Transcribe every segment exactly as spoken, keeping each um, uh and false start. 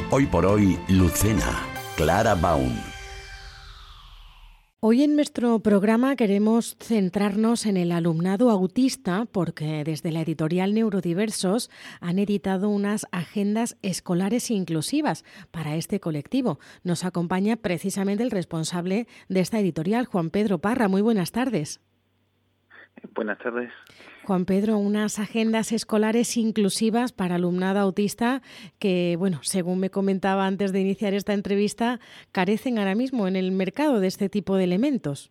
Hoy por hoy, Lucena, Clara Baum. Hoy en nuestro programa queremos centrarnos en el alumnado autista porque desde la editorial Neurodiversos han editado unas agendas escolares inclusivas para este colectivo. Nos acompaña precisamente el responsable de esta editorial, Juan Pedro Parra. Muy buenas tardes. Buenas tardes. Juan Pedro, unas agendas escolares inclusivas para alumnado autista que, bueno, según me comentaba antes de iniciar esta entrevista, carecen ahora mismo en el mercado de este tipo de elementos.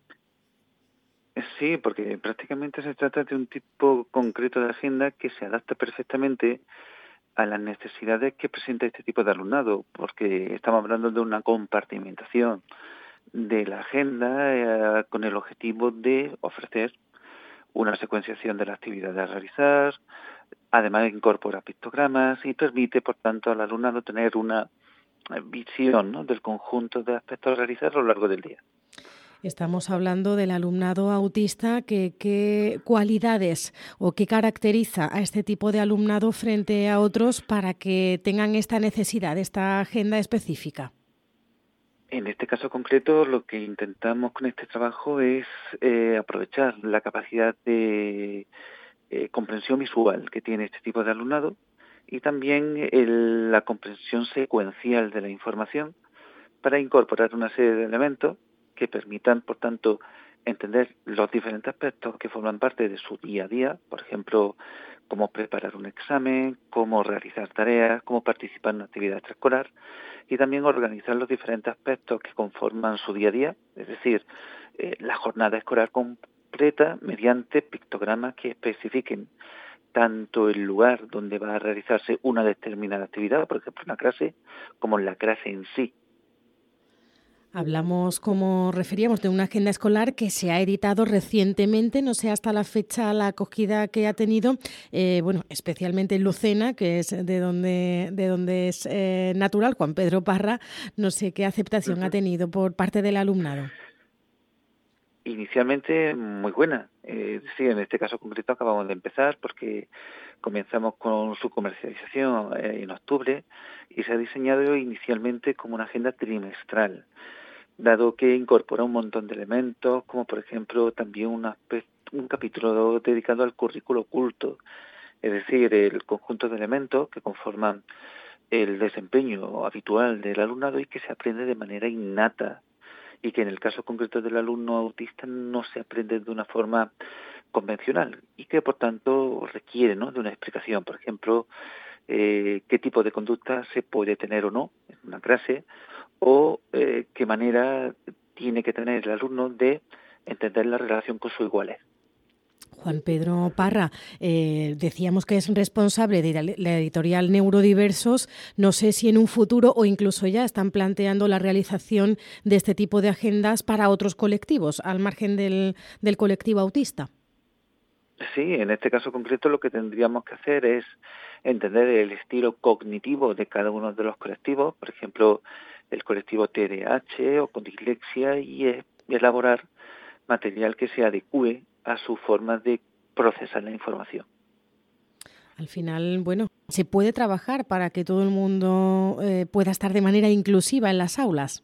Sí, porque prácticamente se trata de un tipo concreto de agenda que se adapta perfectamente a las necesidades que presenta este tipo de alumnado, porque estamos hablando de una compartimentación de la agenda eh, con el objetivo de ofrecer una secuenciación de la actividad a realizar, además incorpora pictogramas y permite, por tanto, al alumnado tener una visión, ¿no?, del conjunto de aspectos a realizar a lo largo del día. Estamos hablando del alumnado autista. Que, ¿Qué cualidades o qué caracteriza a este tipo de alumnado frente a otros para que tengan esta necesidad, esta agenda específica? En este caso concreto, lo que intentamos con este trabajo es eh, aprovechar la capacidad de eh, comprensión visual que tiene este tipo de alumnado y también el, la comprensión secuencial de la información para incorporar una serie de elementos que permitan, por tanto, entender los diferentes aspectos que forman parte de su día a día, por ejemplo, cómo preparar un examen, cómo realizar tareas, cómo participar en una actividad extraescolar y también organizar los diferentes aspectos que conforman su día a día, es decir, eh, la jornada escolar completa mediante pictogramas que especifiquen tanto el lugar donde va a realizarse una determinada actividad, por ejemplo, una clase, como la clase en sí. Hablamos, como referíamos, de una agenda escolar que se ha editado recientemente, no sé hasta la fecha la acogida que ha tenido, eh, bueno, especialmente en Lucena, que es de donde, de donde es eh, natural, Juan Pedro Parra. No sé qué aceptación Uh-huh. ha tenido por parte del alumnado. Inicialmente muy buena. Eh, sí, en este caso concreto acabamos de empezar porque comenzamos con su comercialización eh, en octubre y se ha diseñado inicialmente como una agenda trimestral, dado que incorpora un montón de elementos, como por ejemplo también un, aspecto, un capítulo dedicado al currículo oculto, es decir, el conjunto de elementos que conforman el desempeño habitual del alumnado y que se aprende de manera innata y que en el caso concreto del alumno autista no se aprende de una forma convencional y que por tanto requiere, ¿no?, de una explicación. Por ejemplo, eh, qué tipo de conducta se puede tener o no en una clase o eh, qué manera tiene que tener el alumno de entender la relación con sus iguales. Juan Pedro Parra, eh, decíamos que es responsable de la editorial Neurodiversos. No sé si en un futuro o incluso ya están planteando la realización de este tipo de agendas para otros colectivos, al margen del, del colectivo autista. Sí, en este caso concreto lo que tendríamos que hacer es entender el estilo cognitivo de cada uno de los colectivos, por ejemplo, el colectivo T D A H o con dislexia, y es elaborar material que se adecue a su forma de procesar la información. Al final, bueno, ¿se puede trabajar para que todo el mundo eh, pueda estar de manera inclusiva en las aulas?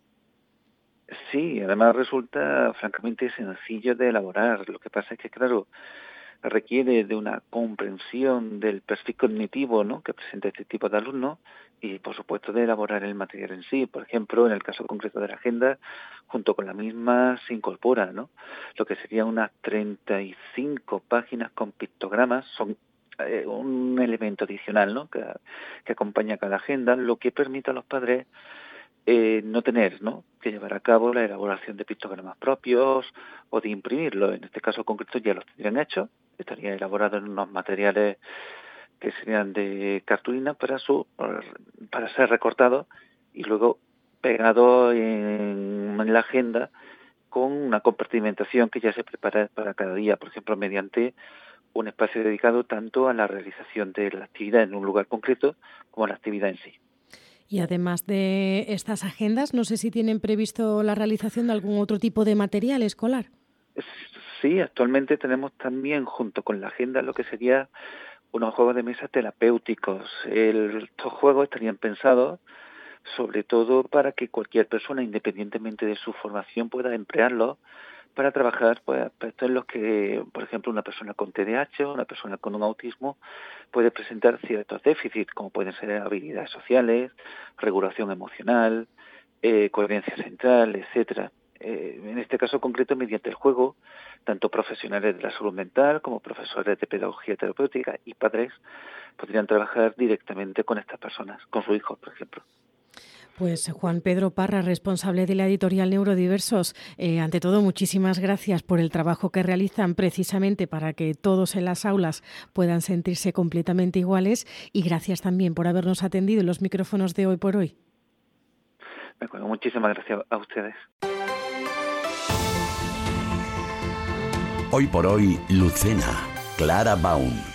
Sí, además resulta francamente sencillo de elaborar. Lo que pasa es que, claro, requiere de una comprensión del perfil cognitivo, ¿no?, que presenta este tipo de alumnos y, por supuesto, de elaborar el material en sí. Por ejemplo, en el caso concreto de la agenda, junto con la misma se incorpora, ¿no?, lo que serían unas treinta y cinco páginas con pictogramas. Son eh, un elemento adicional, ¿no?, que, que acompaña a cada agenda, lo que permite a los padres Eh, no tener, ¿no?, que llevar a cabo la elaboración de pictogramas propios o de imprimirlos. En este caso concreto ya los tendrían hechos, estaría elaborado en unos materiales que serían de cartulina para su para ser recortado y luego pegado en, en la agenda con una compartimentación que ya se prepara para cada día, por ejemplo, mediante un espacio dedicado tanto a la realización de la actividad en un lugar concreto como a la actividad en sí. Y además de estas agendas, no sé si tienen previsto la realización de algún otro tipo de material escolar. Sí, actualmente tenemos también junto con la agenda lo que sería unos juegos de mesa terapéuticos. El, estos juegos estarían pensados sobre todo para que cualquier persona, independientemente de su formación, pueda emplearlo para trabajar pues, aspectos en los que, por ejemplo, una persona con T D A H o una persona con un autismo puede presentar ciertos déficits, como pueden ser habilidades sociales, regulación emocional, eh, coherencia central, etcétera. Eh, en este caso concreto, mediante el juego, tanto profesionales de la salud mental como profesores de pedagogía terapéutica y padres podrían trabajar directamente con estas personas, con sus hijos, por ejemplo. Pues Juan Pedro Parra, responsable de la editorial Neurodiversos, eh, ante todo muchísimas gracias por el trabajo que realizan precisamente para que todos en las aulas puedan sentirse completamente iguales, y gracias también por habernos atendido en los micrófonos de Hoy por Hoy. De acuerdo, muchísimas gracias a ustedes. Hoy por Hoy, Lucena, Clara Baun.